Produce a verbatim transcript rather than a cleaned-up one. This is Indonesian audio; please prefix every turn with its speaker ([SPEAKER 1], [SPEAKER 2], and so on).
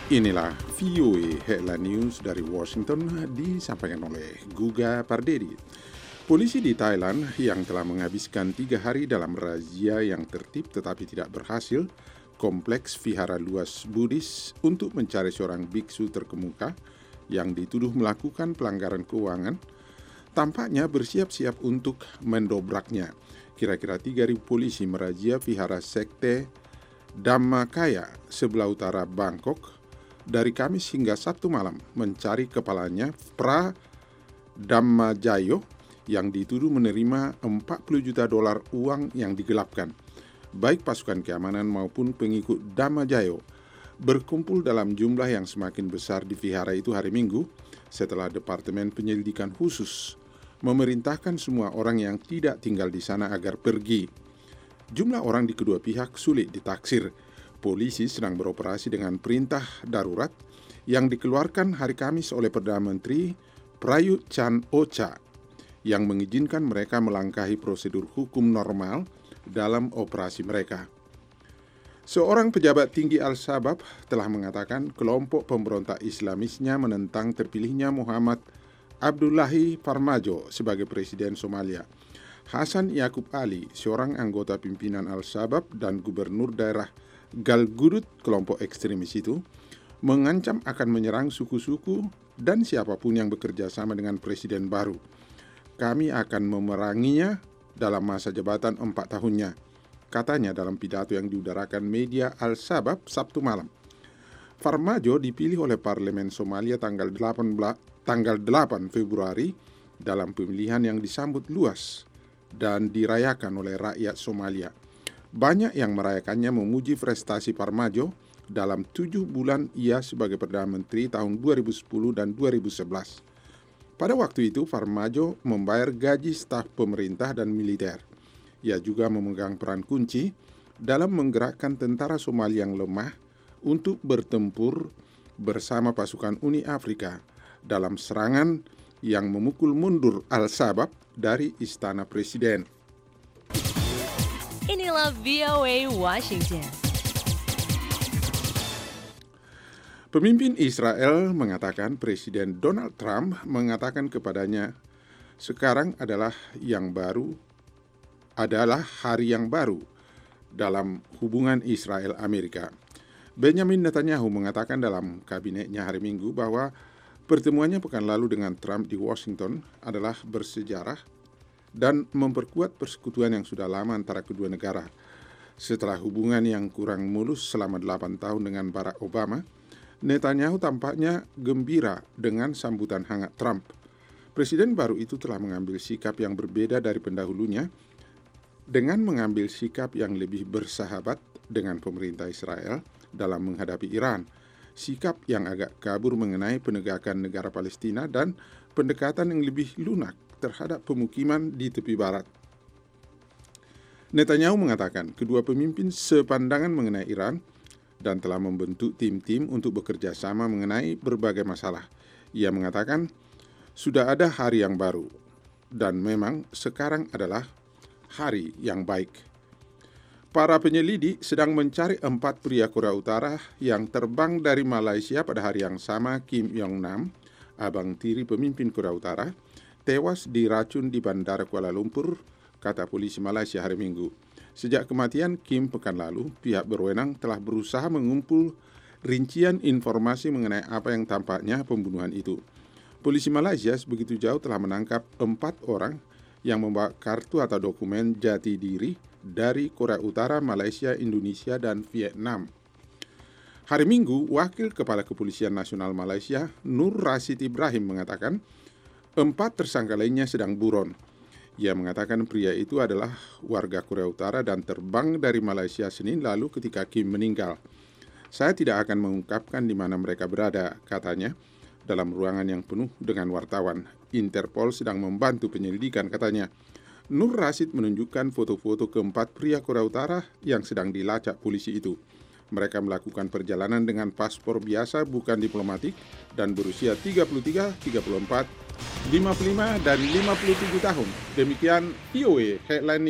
[SPEAKER 1] Inilah V O A Headline News dari Washington disampaikan oleh Guga Pardedi. Polisi di Thailand yang telah menghabiskan tiga hari dalam razia yang tertib tetapi tidak berhasil kompleks vihara luas Buddhis untuk mencari seorang biksu terkemuka yang dituduh melakukan pelanggaran keuangan, tampaknya bersiap-siap untuk mendobraknya. Kira-kira tiga ribu polisi merazia vihara sekte Dhammakaya sebelah utara Bangkok dari Kamis hingga Sabtu malam mencari kepalanya Pra Dhammajayo yang dituduh menerima empat puluh juta dolar uang yang digelapkan. Baik pasukan keamanan maupun pengikut Dhammajayo berkumpul dalam jumlah yang semakin besar di vihara itu hari Minggu setelah Departemen Penyelidikan Khusus memerintahkan semua orang yang tidak tinggal di sana agar pergi. Jumlah orang di kedua pihak sulit ditaksir. Polisi sedang beroperasi dengan perintah darurat yang dikeluarkan hari Kamis oleh Perdana Menteri Prayut Chan-o-cha yang mengizinkan mereka melangkahi prosedur hukum normal dalam operasi mereka. Seorang pejabat tinggi Al-Shabaab telah mengatakan kelompok pemberontak Islamisnya menentang terpilihnya Muhammad Abdullahi Farmajo sebagai Presiden Somalia. Hasan Yakub Ali, seorang anggota pimpinan Al-Shabaab dan gubernur daerah Galgudud, kelompok ekstremis itu, mengancam akan menyerang suku-suku dan siapapun yang bekerja sama dengan presiden baru. Kami akan memeranginya dalam masa jabatan empat tahunnya, katanya dalam pidato yang diudarakan media Al-Shabaab Sabtu malam. Farmajo dipilih oleh Parlemen Somalia tanggal delapan Februari dalam pemilihan yang disambut luas dan dirayakan oleh rakyat Somalia. Banyak yang merayakannya memuji prestasi Farmajo dalam tujuh bulan ia sebagai Perdana Menteri tahun dua ribu sepuluh dan dua ribu sebelas. Pada waktu itu, Farmajo membayar gaji staf pemerintah dan militer. Ia juga memegang peran kunci dalam menggerakkan tentara Somalia yang lemah untuk bertempur bersama pasukan Uni Afrika dalam serangan yang memukul mundur Al-Shabaab dari Istana Presiden.
[SPEAKER 2] Inilah V O A Washington.
[SPEAKER 1] Pemimpin Israel mengatakan Presiden Donald Trump mengatakan kepadanya, sekarang adalah yang baru, adalah hari yang baru dalam hubungan Israel-Amerika. Benjamin Netanyahu mengatakan dalam kabinetnya hari Minggu bahwa pertemuannya pekan lalu dengan Trump di Washington adalah bersejarah dan memperkuat persekutuan yang sudah lama antara kedua negara. Setelah hubungan yang kurang mulus selama delapan tahun dengan Barack Obama, Netanyahu tampaknya gembira dengan sambutan hangat Trump. Presiden baru itu telah mengambil sikap yang berbeda dari pendahulunya dengan mengambil sikap yang lebih bersahabat dengan pemerintah Israel dalam menghadapi Iran, sikap yang agak kabur mengenai penegakan negara Palestina dan pendekatan yang lebih lunak terhadap pemukiman di tepi barat. Netanyahu mengatakan kedua pemimpin sepandangan mengenai Iran dan telah membentuk tim-tim untuk bekerja sama mengenai berbagai masalah. Ia mengatakan sudah ada hari yang baru dan memang sekarang adalah hari yang baik. Para penyelidik sedang mencari empat pria Korea Utara yang terbang dari Malaysia pada hari yang sama. Kim Yong-nam, abang tiri pemimpin Korea Utara, tewas diracun di Bandara Kuala Lumpur, kata polisi Malaysia hari Minggu. Sejak kematian Kim pekan lalu, pihak berwenang telah berusaha mengumpul rincian informasi mengenai apa yang tampaknya pembunuhan itu. Polisi Malaysia begitu jauh telah menangkap empat orang yang membawa kartu atau dokumen jati diri dari Korea Utara, Malaysia, Indonesia, dan Vietnam. Hari Minggu, Wakil Kepala Kepolisian Nasional Malaysia, Nur Rashid Ibrahim, mengatakan empat tersangka lainnya sedang buron. Ia mengatakan pria itu adalah warga Korea Utara dan terbang dari Malaysia Senin lalu ketika Kim meninggal. Saya tidak akan mengungkapkan di mana mereka berada, katanya, dalam ruangan yang penuh dengan wartawan. Interpol sedang membantu penyelidikan, katanya. Nur Rashid menunjukkan foto-foto keempat pria Korea Utara yang sedang dilacak polisi itu. Mereka melakukan perjalanan dengan paspor biasa bukan diplomatik dan berusia tiga puluh tiga, tiga puluh empat, lima puluh lima, dan lima puluh tujuh tahun. Demikian V O A Headline News.